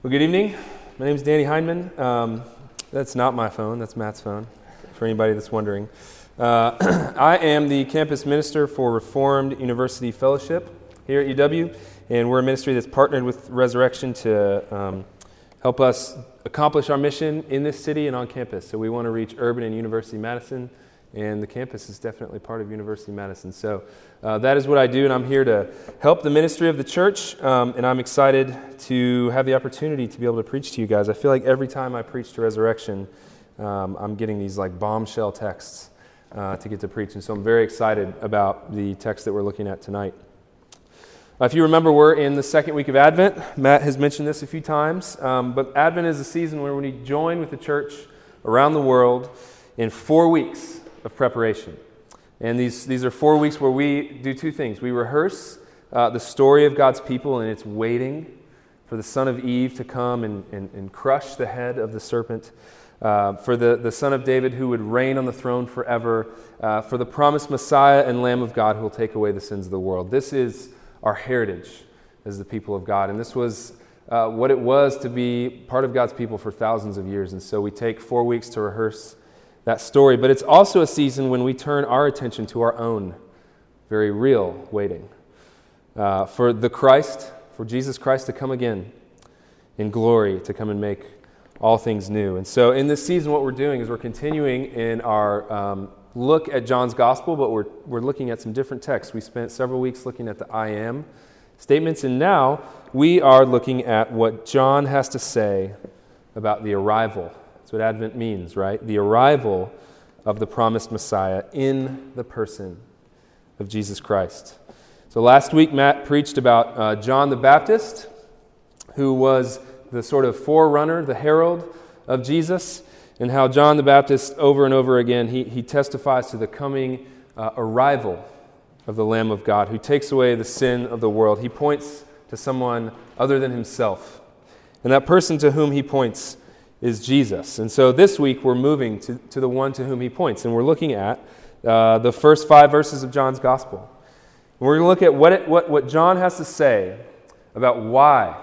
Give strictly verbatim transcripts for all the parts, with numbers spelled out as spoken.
Well, good evening. My name is Danny Hindman. Um, that's not my phone. That's Matt's phone, for anybody that's wondering. Uh, I am the campus minister for Reformed University Fellowship here at U W, and we're a ministry that's partnered with Resurrection to um, help us accomplish our mission in this city and on campus. So we want to reach Urban and University Madison, and the campus is definitely part of University Madison. So uh, that is what I do, and I'm here to help the ministry of the church, um, and I'm excited to have the opportunity to be able to preach to you guys. I feel like every time I preach to Resurrection, um, I'm getting these like bombshell texts uh, to get to preach, and so I'm very excited about the text that we're looking at tonight. Uh, if you remember, we're in the second week of Advent. Matt has mentioned this a few times, um, but Advent is a season where we join with the church around the world in four weeks of preparation. And these, these are four weeks where we do two things. We rehearse uh, the story of God's people, and it's waiting for the son of Eve to come and, and, and crush the head of the serpent, uh, for the, the son of David who would reign on the throne forever, uh, for the promised Messiah and Lamb of God who will take away the sins of the world. This is our heritage as the people of God, and this was uh, what it was to be part of God's people for thousands of years. And so we take four weeks to rehearse that story, but it's also a season when we turn our attention to our own very real waiting uh, for the Christ, for Jesus Christ to come again in glory, to come and make all things new. And so in this season, what we're doing is we're continuing in our um, look at John's Gospel, but we're we're looking at some different texts. We spent several weeks looking at the I am statements, and now we are looking at what John has to say about the arrival. That's what Advent means, right? The arrival of the promised Messiah in the person of Jesus Christ. So last week, Matt preached about uh, John the Baptist, who was the sort of forerunner, the herald of Jesus, and how John the Baptist, over and over again, he, he testifies to the coming uh, arrival of the Lamb of God, who takes away the sin of the world. He points to someone other than himself, and that person to whom he points is Jesus. And so this week we're moving to, to the one to whom he points, and we're looking at uh, the first five verses of John's Gospel. And we're going to look at what, it, what, what John has to say about why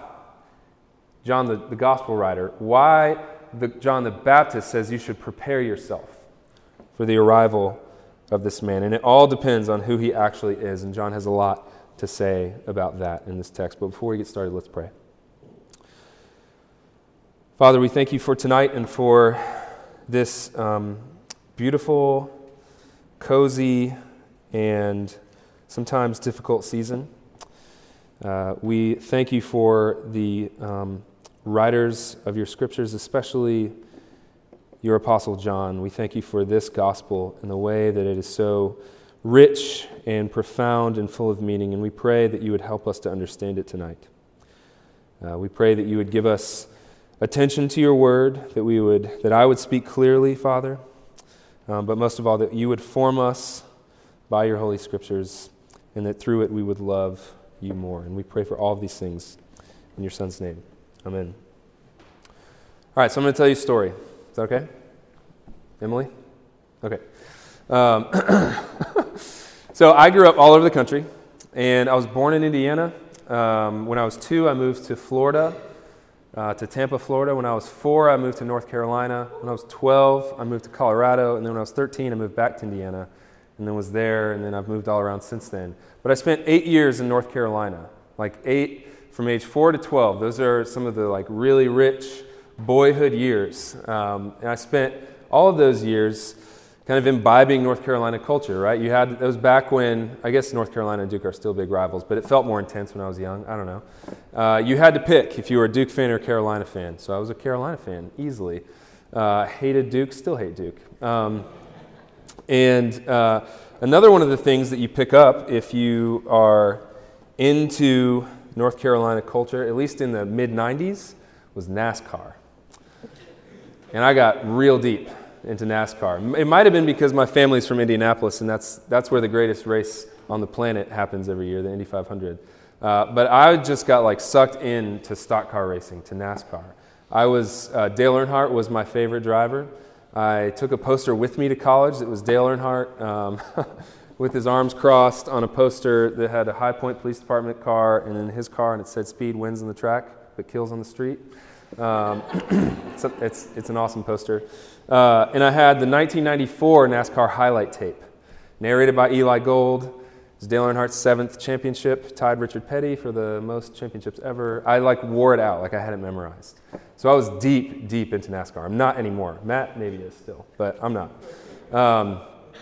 John, the, the Gospel writer, why the, John the Baptist says you should prepare yourself for the arrival of this man. And it all depends on who he actually is, and John has a lot to say about that in this text. But before we get started, let's pray. Father, we thank you for tonight and for this um, beautiful, cozy, and sometimes difficult season. Uh, we thank you for the um, writers of your scriptures, especially your Apostle John. We thank you for this gospel and the way that it is so rich and profound and full of meaning, and we pray that you would help us to understand it tonight. Uh, we pray that you would give us attention to your word, that we would, that I would speak clearly, Father, um, but most of all, that you would form us by your holy scriptures, and that through it we would love you more. And we pray for all of these things in your Son's name. Amen. All right, so I'm going to tell you a story. Is that okay? Emily? Okay. Um, so I grew up all over the country, and I was born in Indiana. Um, when I was two, I moved to Florida. Uh, to Tampa, Florida. When I was four, I moved to North Carolina. When I was twelve, I moved to Colorado. And then when I was thirteen, I moved back to Indiana and then was there, and then I've moved all around since then. But I spent eight years in North Carolina, like eight from age four to twelve. Those are some of the like really rich boyhood years. Um, and I spent all of those years kind of imbibing North Carolina culture, right? You had, it was back when, I guess North Carolina and Duke are still big rivals, but it felt more intense when I was young. I don't know. Uh, you had to pick if you were a Duke fan or a Carolina fan. So I was a Carolina fan, easily. Uh, hated Duke, still hate Duke. Um, and uh, another one of the things that you pick up if you are into North Carolina culture, at least in the mid nineties, was NASCAR. And I got real deep into NASCAR. It might have been because my family's from Indianapolis, and that's that's where the greatest race on the planet happens every year, the Indy five hundred. Uh, but I just got like sucked into stock car racing, to NASCAR. I was uh, Dale Earnhardt was my favorite driver. I took a poster with me to college that was Dale Earnhardt um, with his arms crossed on a poster that had a High Point Police Department car and then his car, and it said "Speed wins on the track." but kills on the street. Um, it's, a, it's, it's an awesome poster. Uh, and I had the nineteen ninety-four NASCAR highlight tape, narrated by Eli Gold. It was Dale Earnhardt's seventh championship, tied Richard Petty for the most championships ever. I like wore it out, like I had it memorized. So I was deep, deep into NASCAR. I'm not anymore. Matt maybe is still, but I'm not. Um,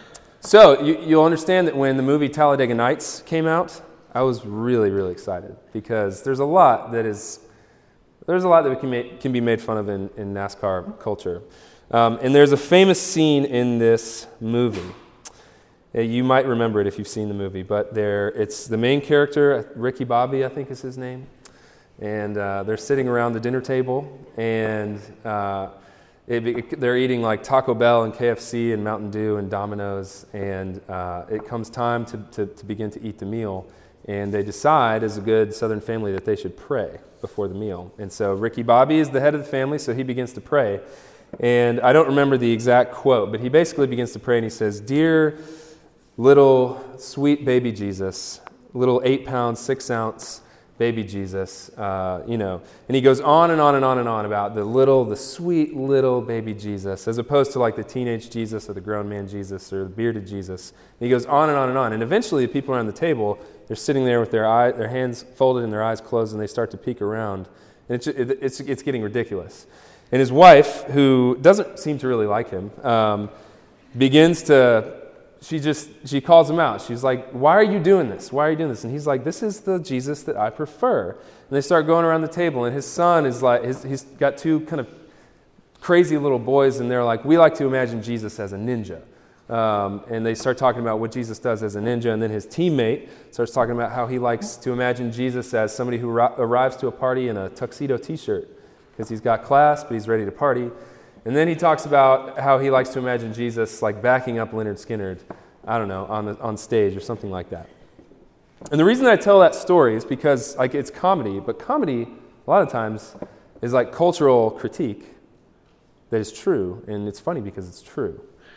so you, you'll understand that when the movie Talladega Nights came out, I was really, really excited because there's a lot that is, there's a lot that can, make, can be made fun of in, in NASCAR culture. Um, and there's a famous scene in this movie. Uh, You might remember it if you've seen the movie, but there, it's the main character, Ricky Bobby, I think is his name, and uh, they're sitting around the dinner table, and uh, it, it, they're eating like Taco Bell and K F C and Mountain Dew and Domino's, and uh, it comes time to, to, to begin to eat the meal, and they decide, as a good Southern family, that they should pray before the meal. And so Ricky Bobby is the head of the family, so he begins to pray, and I don't remember the exact quote, but he basically begins to pray, and he says, "Dear little sweet baby Jesus, little eight pound, six ounce baby Jesus, uh, you know." And he goes on and on and on and on about the little, the sweet little baby Jesus, as opposed to like the teenage Jesus or the grown man Jesus or the bearded Jesus. And he goes on and on and on. And eventually the people around the table, they're sitting there with their eye, their hands folded and their eyes closed, and they start to peek around. And it's, it, it's, it's getting ridiculous. And his wife, who doesn't seem to really like him, um, begins to... She just, she calls him out. She's like, "Why are you doing this? Why are you doing this?" And he's like, "This is the Jesus that I prefer." And they start going around the table, and his son is like, his, he's got two kind of crazy little boys, and they're like, "We like to imagine Jesus as a ninja." Um, and they start talking about what Jesus does as a ninja, and then his teammate starts talking about how he likes to imagine Jesus as somebody who ro- arrives to a party in a tuxedo t-shirt, because he's got class, but he's ready to party. And then he talks about how he likes to imagine Jesus like backing up Leonard Skinner, I don't know, on the, on stage or something like that. And the reason I tell that story is because like it's comedy, but comedy a lot of times is like cultural critique that is true, and it's funny because it's true.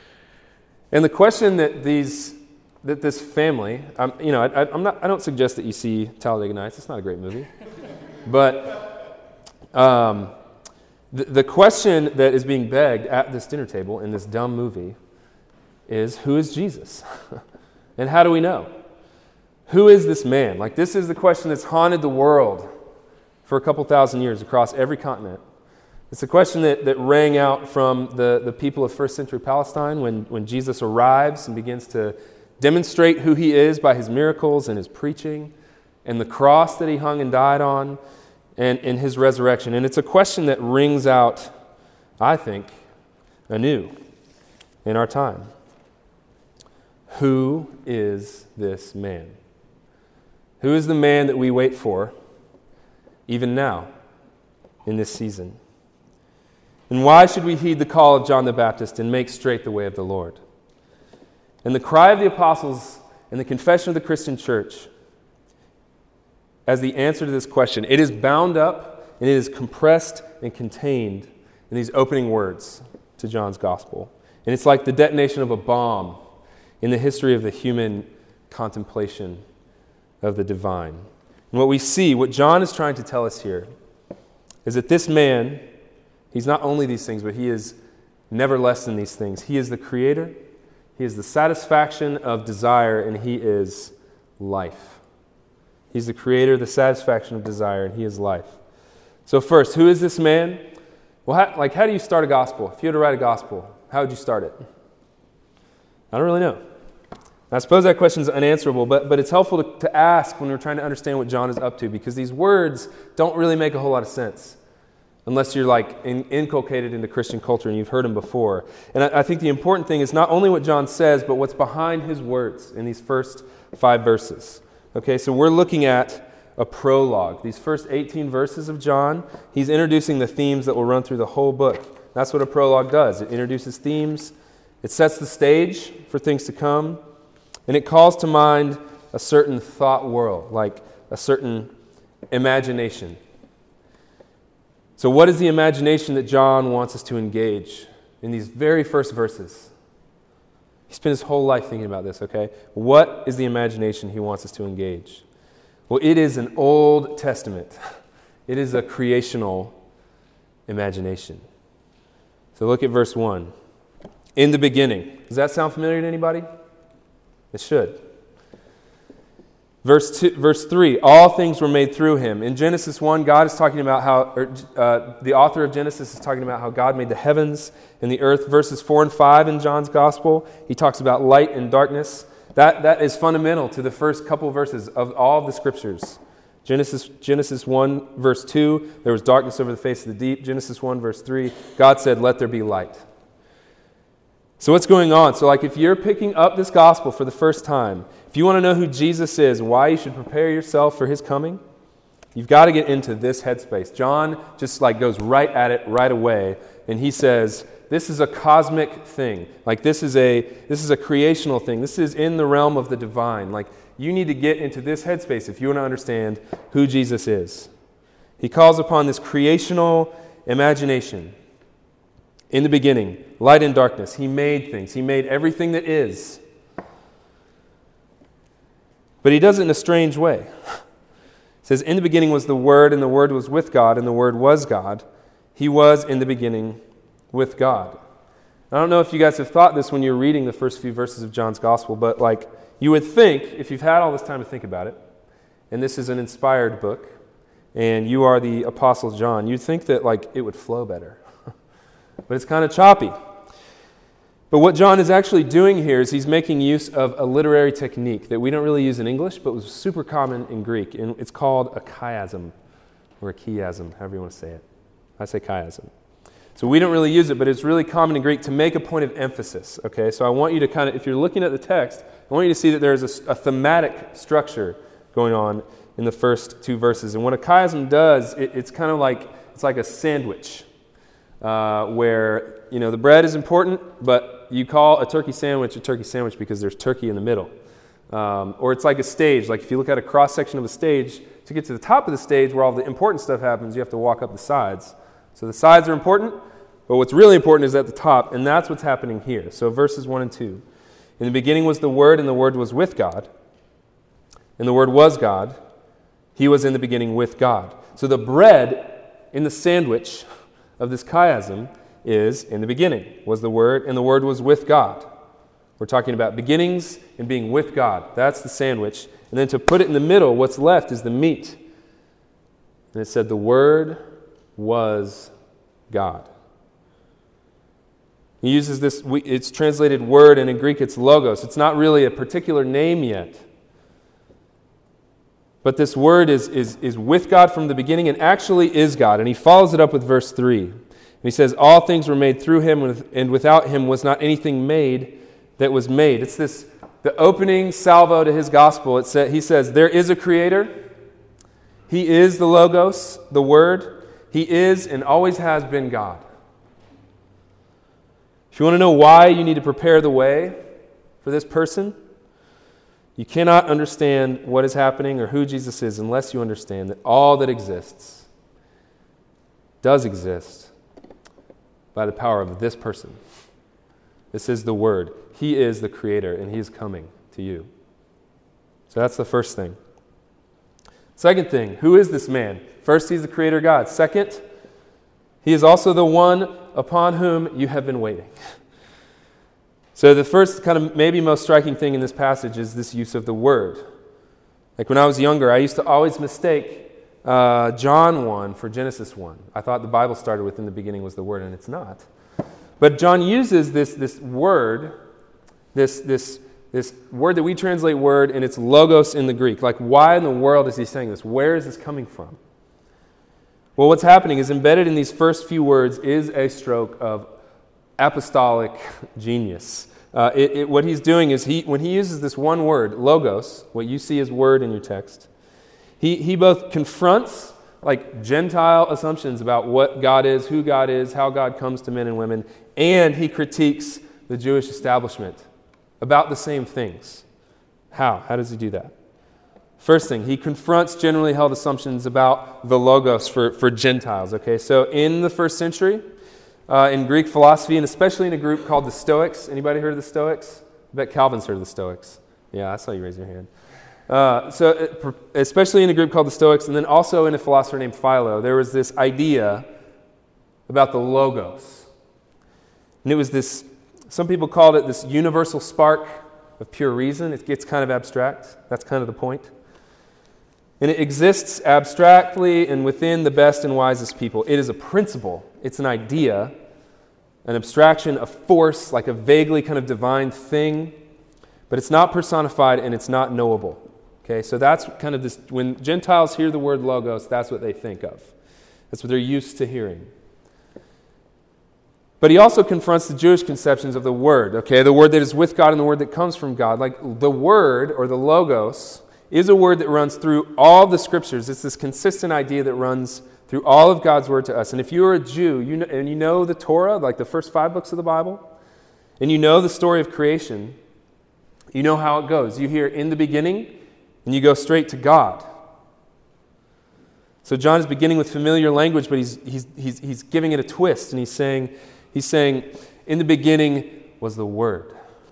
And the question that these that this family, um, you know, I, I'm not, I don't suggest that you see Talladega Nights. It's not a great movie, but. Um, The, the question that is being begged at this dinner table in this dumb movie is, who is Jesus? And how do we know? Who is this man? Like, this is the question that's haunted the world for a couple thousand years across every continent. It's a question that, that rang out from the, the people of first century Palestine when, when Jesus arrives and begins to demonstrate who he is by his miracles and his preaching and the cross that he hung and died on, and in his resurrection. And it's a question that rings out, I think, anew in our time. Who is this man? Who is the man that we wait for, even now, in this season? And why should we heed the call of John the Baptist and make straight the way of the Lord? And the cry of the apostles and the confession of the Christian church as the answer to this question, it is bound up and it is compressed and contained in these opening words to John's gospel. And it's like the detonation of a bomb in the history of the human contemplation of the divine. And what we see, what John is trying to tell us here, is that this man, he's not only these things, but he is never less than these things. He is the creator, he is the satisfaction of desire, and he is life. He's the creator, the satisfaction of desire, and he is life. So first, who is this man? Well, how, like, how do you start a gospel? If you had to write a gospel, how would you start it? I don't really know. I suppose that question is unanswerable, but, but it's helpful to, to ask when we're trying to understand what John is up to, because these words don't really make a whole lot of sense unless you're like in, inculcated into Christian culture and you've heard them before. And I, I think the important thing is not only what John says, but what's behind his words in these first five verses. Okay, so we're looking at a prologue. These first eighteen verses of John, he's introducing the themes that will run through the whole book. That's what a prologue does. It introduces themes, it sets the stage for things to come, and it calls to mind a certain thought world, like a certain imagination. So what is the imagination that John wants us to engage in these very first verses? He spent his whole life thinking about this, okay? What is the imagination he wants us to engage? Well, it is an Old Testament It is a creational imagination. So look at verse one. In the beginning. Does that sound familiar to anybody? It should. Verse two, verse three, all things were made through him. In Genesis one, God is talking about how, or, uh, the author of Genesis is talking about how God made the heavens and the earth. Verses four and five in John's gospel, he talks about light and darkness. That, that is fundamental to the first couple verses of all of the scriptures. Genesis, Genesis one, verse two, there was darkness over the face of the deep. Genesis one, verse three, God said, let there be light. So what's going on? So like if you're picking up this gospel for the first time, if you want to know who Jesus is and why you should prepare yourself for his coming, you've got to get into this headspace. John just like goes right at it right away, and he says, this is a cosmic thing. Like this is a this is a creational thing. This is in the realm of the divine. Like you need to get into this headspace if you want to understand who Jesus is. He calls upon this creational imagination. In the beginning, light and darkness. He made things. He made everything that is. But he does it in a strange way. It says, in the beginning was the Word, and the Word was with God, and the Word was God. He was in the beginning with God. I don't know if you guys have thought this when you're reading the first few verses of John's Gospel, but like you would think, if you've had all this time to think about it, and this is an inspired book, and you are the Apostle John, you'd think that like it would flow better. But it's kind of choppy. But what John is actually doing here is he's making use of a literary technique that we don't really use in English, but was super common in Greek. And it's called a chiasm, or a chiasm, however you want to say it. I say chiasm. So we don't really use it, but it's really common in Greek to make a point of emphasis. Okay, so I want you to kind of, if you're looking at the text, I want you to see that there's a, a thematic structure going on in the first two verses. And what a chiasm does, it, it's kind of like, it's like a sandwich. Uh, where, you know, the bread is important, but you call a turkey sandwich a turkey sandwich because there's turkey in the middle. Um, or it's like a stage. Like if you look at a cross-section of a stage, to get to the top of the stage where all the important stuff happens, you have to walk up the sides. So the sides are important, but what's really important is at the top, and that's what's happening here. So verses one and two. In the beginning was the Word, and the Word was with God, and the Word was God. He was in the beginning with God. So the bread in the sandwich of this chiasm is in the beginning was the Word, and the Word was with God. We're talking about beginnings and being with God. That's the sandwich. And then to put it in the middle, what's left is the meat. And it said the Word was God. He uses this, it's translated word, and in Greek it's logos. It's not really a particular name yet. But this word is, is, is with God from the beginning and actually is God. And he follows it up with verse three. And he says, all things were made through him, and without him was not anything made that was made. It's this, the opening salvo to his gospel. It sa- he says, there is a creator. He is the Logos, the Word. He is and always has been God. If you want to know why you need to prepare the way for this person, you cannot understand what is happening or who Jesus is unless you understand that all that exists does exist by the power of this person. This is the Word. He is the Creator, and He is coming to you. So that's the first thing. Second thing, who is this man? First, He's the Creator God. Second, He is also the one upon whom you have been waiting. So the first kind of maybe most striking thing in this passage is this use of the word. Like when I was younger, I used to always mistake uh, John one for Genesis one. I thought the Bible started with in the beginning was the word, and it's not. But John uses this, this word, this, this, this word that we translate word, and it's logos in the Greek. Like why in the world is he saying this? Where is this coming from? Well, what's happening is embedded in these first few words is a stroke of apostolic genius. Uh, it, it, what he's doing is he, when he uses this one word, logos, what you see as word in your text, he, he both confronts like Gentile assumptions about what God is, who God is, how God comes to men and women, and he critiques the Jewish establishment about the same things. How? How does he do that? First thing, he confronts generally held assumptions about the logos for, for Gentiles. Okay, so in the first century, Uh, in Greek philosophy, and especially in a group called the Stoics. Anybody heard of the Stoics? I bet Calvin's heard of the Stoics. Yeah, I saw you raise your hand. Uh, so, especially in a group called the Stoics, and then also in a philosopher named Philo, there was this idea about the Logos. And it was this, some people called it this universal spark of pure reason. It gets kind of abstract. That's kind of the point. And it exists abstractly and within the best and wisest people. It is a principle. It's an idea, an abstraction, a force, like a vaguely kind of divine thing, but it's not personified and it's not knowable. Okay, so that's kind of this, when Gentiles hear the word Logos, that's what they think of. That's what they're used to hearing. But he also confronts the Jewish conceptions of the Word, okay, the Word that is with God and the Word that comes from God. Like the Word, or the Logos, is a word that runs through all the Scriptures. It's this consistent idea that runs through all of God's Word to us. And if you're a Jew, you know, and you know the Torah, like the first five books of the Bible, and you know the story of creation, you know how it goes. You hear in the beginning, and you go straight to God. So John is beginning with familiar language, but he's he's he's he's giving it a twist, and he's saying he's saying, in the beginning was the Word.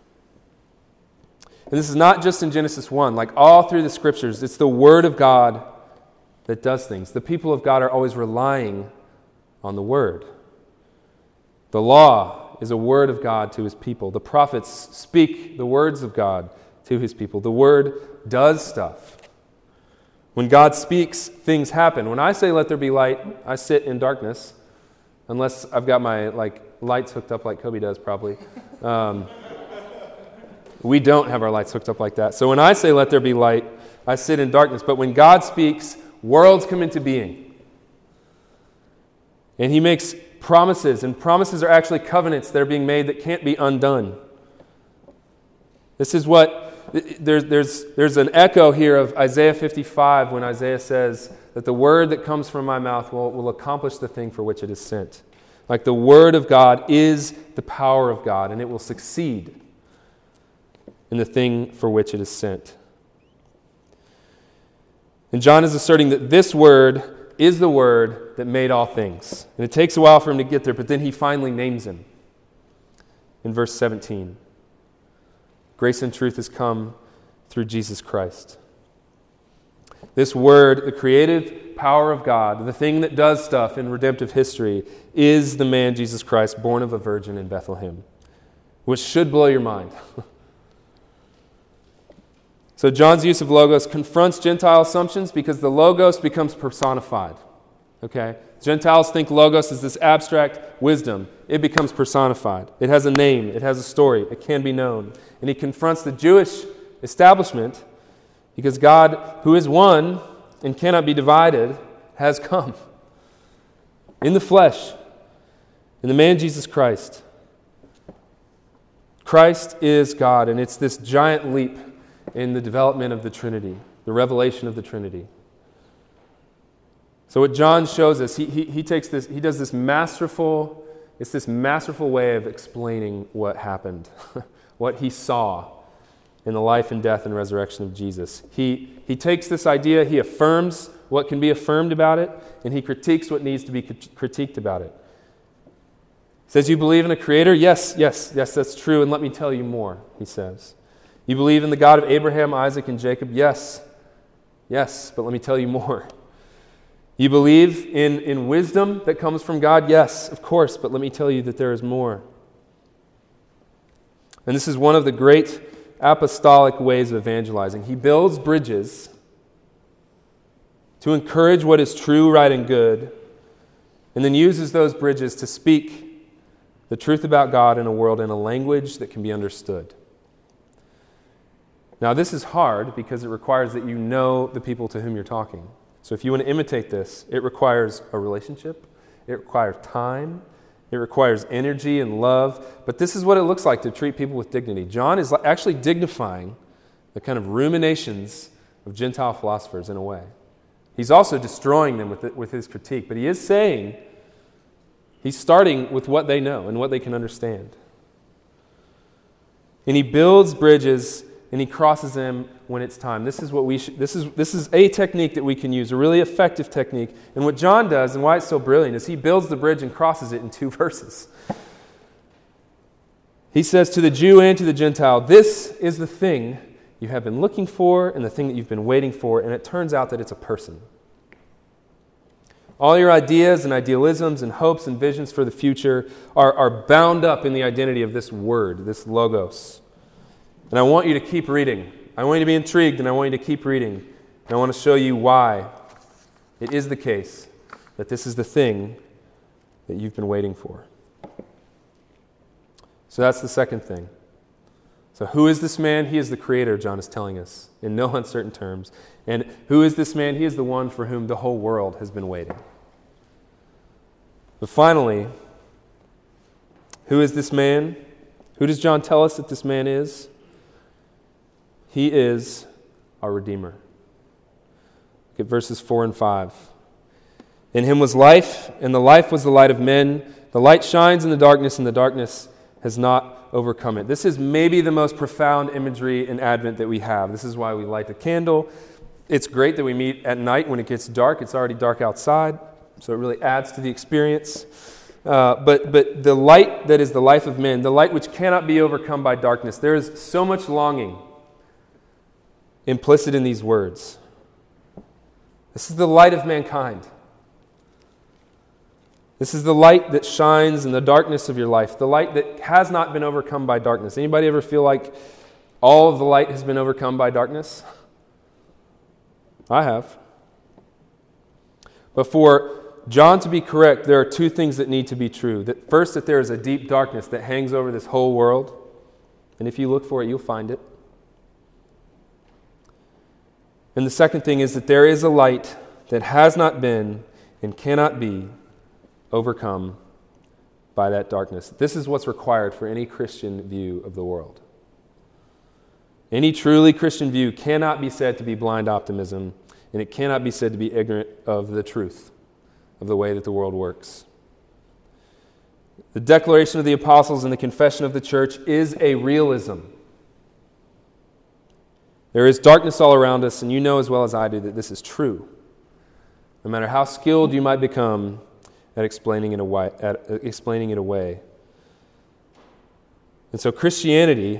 And this is not just in Genesis one, like all through the Scriptures, it's the Word of God that does things. The people of God are always relying on the Word. The law is a word of God to His people. The prophets speak the words of God to His people. The Word does stuff. When God speaks, things happen. When I say, let there be light, I sit in darkness, unless I've got my like lights hooked up like Kobe does probably. Um, we don't have our lights hooked up like that. So when I say, let there be light, I sit in darkness. But when God speaks, worlds come into being. And He makes promises, and promises are actually covenants that are being made that can't be undone. This is what, there's, there's, there's an echo here of Isaiah fifty-five when Isaiah says that the word that comes from my mouth will, will accomplish the thing for which it is sent. Like the word of God is the power of God, and it will succeed in the thing for which it is sent. And John is asserting that this word is the word that made all things. And it takes a while for him to get there, but then he finally names him in verse seventeen. Grace and truth has come through Jesus Christ. This word, the creative power of God, the thing that does stuff in redemptive history, is the man Jesus Christ, born of a virgin in Bethlehem, which should blow your mind. So John's use of Logos confronts Gentile assumptions because the Logos becomes personified. Okay? Gentiles think Logos is this abstract wisdom. It becomes personified. It has a name. It has a story. It can be known. And he confronts the Jewish establishment because God, who is one and cannot be divided, has come in the flesh, in the man Jesus Christ. Christ is God, and it's this giant leap in the development of the Trinity, the revelation of the Trinity. So what John shows us, he, he, he takes this, he does this masterful, it's this masterful way of explaining what happened, what he saw in the life and death and resurrection of Jesus. He, he takes this idea, he affirms what can be affirmed about it, and he critiques what needs to be critiqued about it. He says, you believe in a creator? Yes, yes, yes, that's true, and let me tell you more, he says. You believe in the God of Abraham, Isaac, and Jacob? Yes. Yes, but let me tell you more. You believe in, in wisdom that comes from God? Yes, of course, but let me tell you that there is more. And this is one of the great apostolic ways of evangelizing. He builds bridges to encourage what is true, right, and good, and then uses those bridges to speak the truth about God in a world in a language that can be understood. Now, this is hard because it requires that you know the people to whom you're talking. So if you want to imitate this, it requires a relationship, it requires time, it requires energy and love, but this is what it looks like to treat people with dignity. John is actually dignifying the kind of ruminations of Gentile philosophers in a way. He's also destroying them with, it, with his critique, but he is saying, he's starting with what they know and what they can understand. And he builds bridges and he crosses them when it's time. This is what we should, this is this is a technique that we can use, a really effective technique. And what John does, and why it's so brilliant, is he builds the bridge and crosses it in two verses. He says to the Jew and to the Gentile, this is the thing you have been looking for and the thing that you've been waiting for, and it turns out that it's a person. All your ideas and idealisms and hopes and visions for the future are, are bound up in the identity of this word, this logos. And I want you to keep reading. I want you to be intrigued, and I want you to keep reading. And I want to show you why it is the case that this is the thing that you've been waiting for. So that's the second thing. So who is this man? He is the Creator, John is telling us, in no uncertain terms. And who is this man? He is the one for whom the whole world has been waiting. But finally, who is this man? Who does John tell us that this man is? He is our Redeemer. Look at verses four and five. In him was life, and the life was the light of men. The light shines in the darkness, and the darkness has not overcome it. This is maybe the most profound imagery in Advent that we have. This is why we light the candle. It's great that we meet at night when it gets dark. It's already dark outside, so it really adds to the experience. Uh, but, but the light that is the life of men, the light which cannot be overcome by darkness, there is so much longing implicit in these words. This is the light of mankind. This is the light that shines in the darkness of your life, the light that has not been overcome by darkness. Anybody ever feel like all of the light has been overcome by darkness? I have. But for John to be correct, there are two things that need to be true. That first, that there is a deep darkness that hangs over this whole world, and if you look for it, you'll find it. And the second thing is that there is a light that has not been and cannot be overcome by that darkness. This is what's required for any Christian view of the world. Any truly Christian view cannot be said to be blind optimism, and it cannot be said to be ignorant of the truth of the way that the world works. The declaration of the apostles and the confession of the church is a realism. There is darkness all around us, and you know as well as I do that this is true. No matter how skilled you might become at explaining it away, at explaining it away. And so Christianity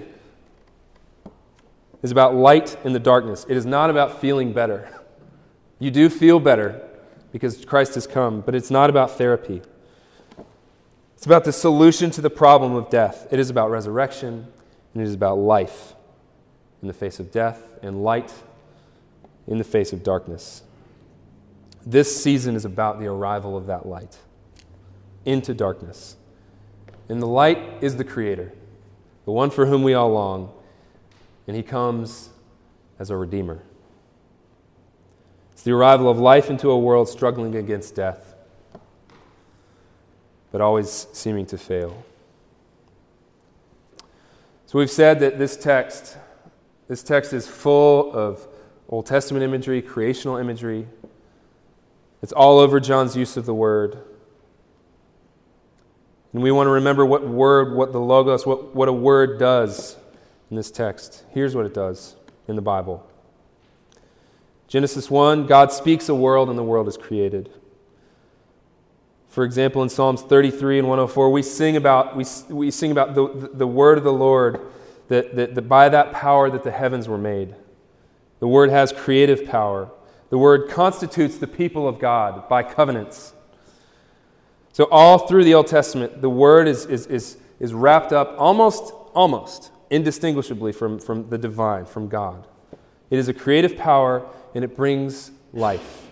is about light in the darkness. It is not about feeling better. You do feel better because Christ has come, but it's not about therapy. It's about the solution to the problem of death. It is about resurrection, and it is about life in the face of death and light in the face of darkness. This season is about the arrival of that light into darkness. And the light is the Creator, the one for whom we all long, and He comes as a Redeemer. It's the arrival of life into a world struggling against death, but always seeming to fail. So we've said that this text, this text is full of Old Testament imagery, creational imagery. It's all over John's use of the word. And we want to remember what word, what the logos, what, what a word does in this text. Here's what it does in the Bible. Genesis one, God speaks a world and the world is created. For example, in Psalms thirty-three and one oh four, we sing about, we, we sing about the, the, the word of the Lord, that, that, that by that power that the heavens were made. The word has creative power. The word constitutes the people of God by covenants. So all through the Old Testament, the word is, is, is, is wrapped up almost, almost indistinguishably from, from the divine, from God. It is a creative power, and it brings life.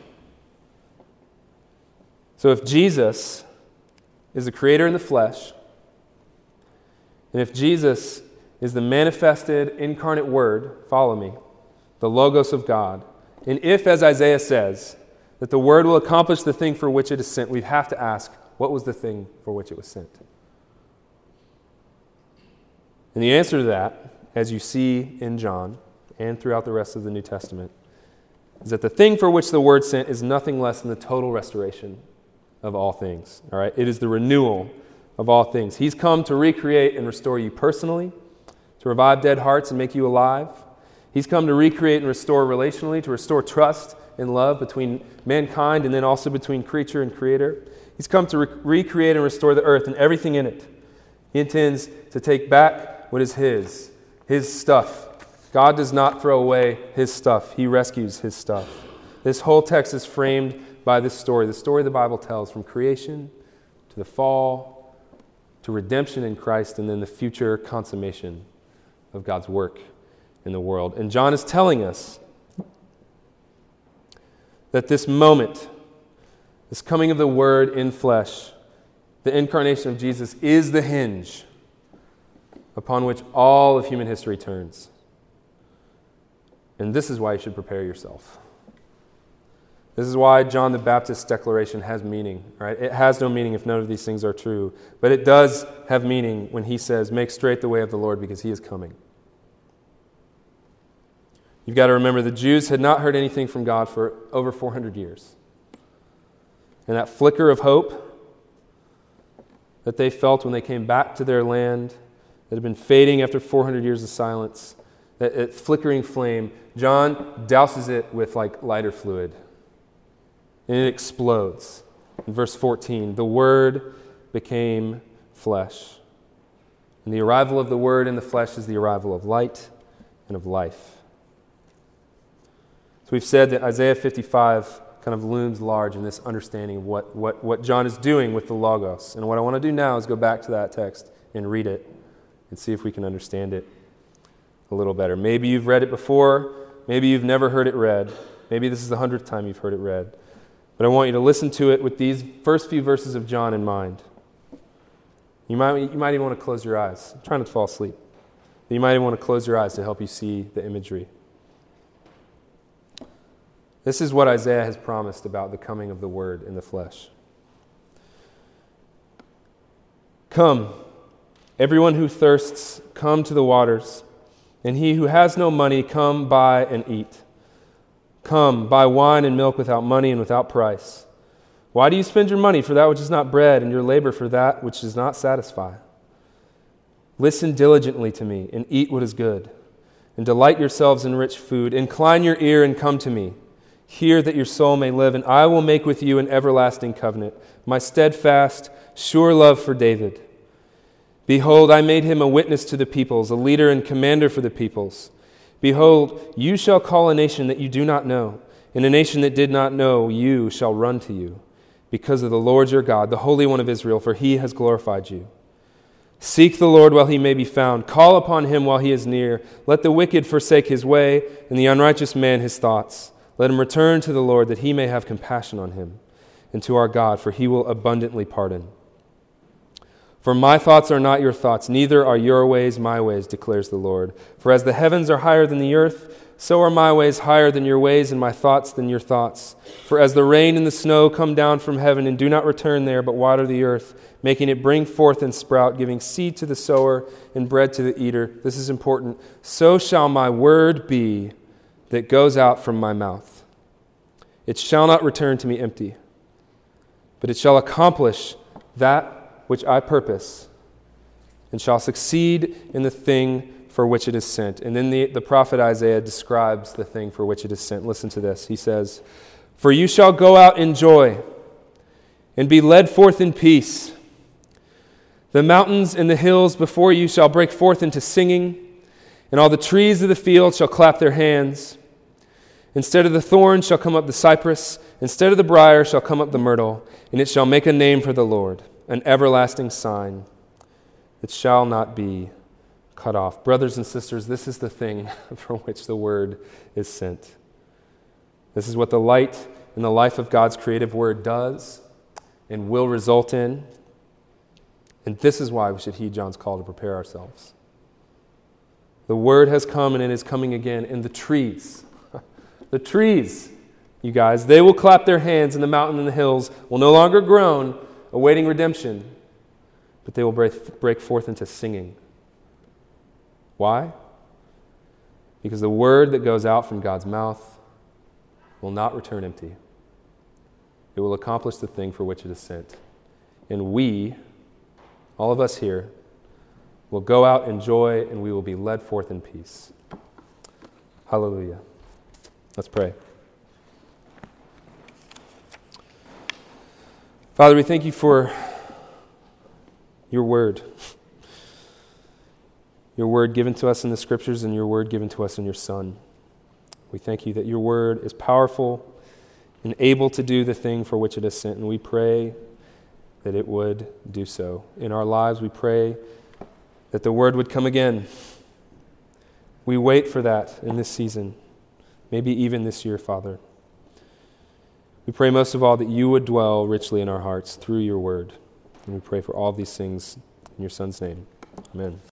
So if Jesus is the creator in the flesh, and if Jesus is the manifested incarnate word, follow me, the logos of God, and if, as Isaiah says, that the word will accomplish the thing for which it is sent, we have to ask, what was the thing for which it was sent? And the answer to that, as you see in John and throughout the rest of the New Testament, is that the thing for which the word sent is nothing less than the total restoration of all things. All right? It is the renewal of all things. He's come to recreate and restore you personally, to revive dead hearts and make you alive. He's come to recreate and restore relationally, to restore trust and love between mankind and then also between creature and creator. He's come to re- recreate and restore the earth and everything in it. He intends to take back what is His, His stuff, God does not throw away his stuff. He rescues his stuff. This whole text is framed by this story, the story the Bible tells from creation to the fall to redemption in Christ and then the future consummation of God's work in the world. And John is telling us that this moment, this coming of the Word in flesh, the incarnation of Jesus, is the hinge upon which all of human history turns. And this is why you should prepare yourself. This is why John the Baptist's declaration has meaning, right? It has no meaning if none of these things are true. But it does have meaning when he says, make straight the way of the Lord because he is coming. You've got to remember the Jews had not heard anything from God for over four hundred years. And that flicker of hope that they felt when they came back to their land that had been fading after four hundred years of silence, that, that flickering flame, John douses it with like lighter fluid. And it explodes. In verse fourteen, the Word became flesh. And the arrival of the Word in the flesh is the arrival of light and of life. So we've said that Isaiah fifty-five kind of looms large in this understanding of what, what, what John is doing with the Logos. And what I want to do now is go back to that text and read it and see if we can understand it a little better. Maybe you've read it before. Maybe you've never heard it read. Maybe this is the hundredth time you've heard it read. But I want you to listen to it with these first few verses of John in mind. You might, you might even want to close your eyes. I'm trying not to fall asleep. But you might even want to close your eyes to help you see the imagery. This is what Isaiah has promised about the coming of the Word in the flesh. Come, everyone who thirsts, come to the waters, and he who has no money, come buy and eat. Come, buy wine and milk without money and without price. Why do you spend your money for that which is not bread, and your labor for that which does not satisfy? Listen diligently to me, and eat what is good, and delight yourselves in rich food. Incline your ear and come to me. Hear that your soul may live, and I will make with you an everlasting covenant, my steadfast, sure love for David. Behold, I made him a witness to the peoples, a leader and commander for the peoples. Behold, you shall call a nation that you do not know, and a nation that did not know you shall run to you, because of the Lord your God, the Holy One of Israel, for he has glorified you. Seek the Lord while he may be found. Call upon him while he is near. Let the wicked forsake his way, and the unrighteous man his thoughts. Let him return to the Lord, that he may have compassion on him, and to our God, for he will abundantly pardon. For my thoughts are not your thoughts, neither are your ways my ways, declares the Lord. For as the heavens are higher than the earth, so are my ways higher than your ways, and my thoughts than your thoughts. For as the rain and the snow come down from heaven, and do not return there, but water the earth, making it bring forth and sprout, giving seed to the sower and bread to the eater, this is important, so shall my word be that goes out from my mouth. It shall not return to me empty, but it shall accomplish that which I purpose, and shall succeed in the thing for which it is sent. And then the, the prophet Isaiah describes the thing for which it is sent. Listen to this. He says, For you shall go out in joy, and be led forth in peace. The mountains and the hills before you shall break forth into singing, and all the trees of the field shall clap their hands. Instead of the thorn shall come up the cypress, instead of the briar shall come up the myrtle, and it shall make a name for the Lord, an everlasting sign that shall not be cut off. Brothers and sisters, this is the thing for which the word is sent. This is what the light in the life of God's creative word does and will result in. And this is why we should heed John's call to prepare ourselves. The word has come and it is coming again, and the trees, the trees, you guys, they will clap their hands, and the mountain and the hills will no longer groan, awaiting redemption, but they will break, break forth into singing. Why? Because the word that goes out from God's mouth will not return empty. It will accomplish the thing for which it is sent. And we, all of us here, will go out in joy, and we will be led forth in peace. Hallelujah. Let's pray. Father, we thank you for your word. your word given to us in the Scriptures and your word given to us in your Son. We thank you that your word is powerful and able to do the thing for which it is sent, and we pray that it would do so. In our lives, we pray that the word would come again. We wait for that in this season, maybe even this year, Father. We pray most of all that you would dwell richly in our hearts through your word. And we pray for all these things in your Son's name. Amen.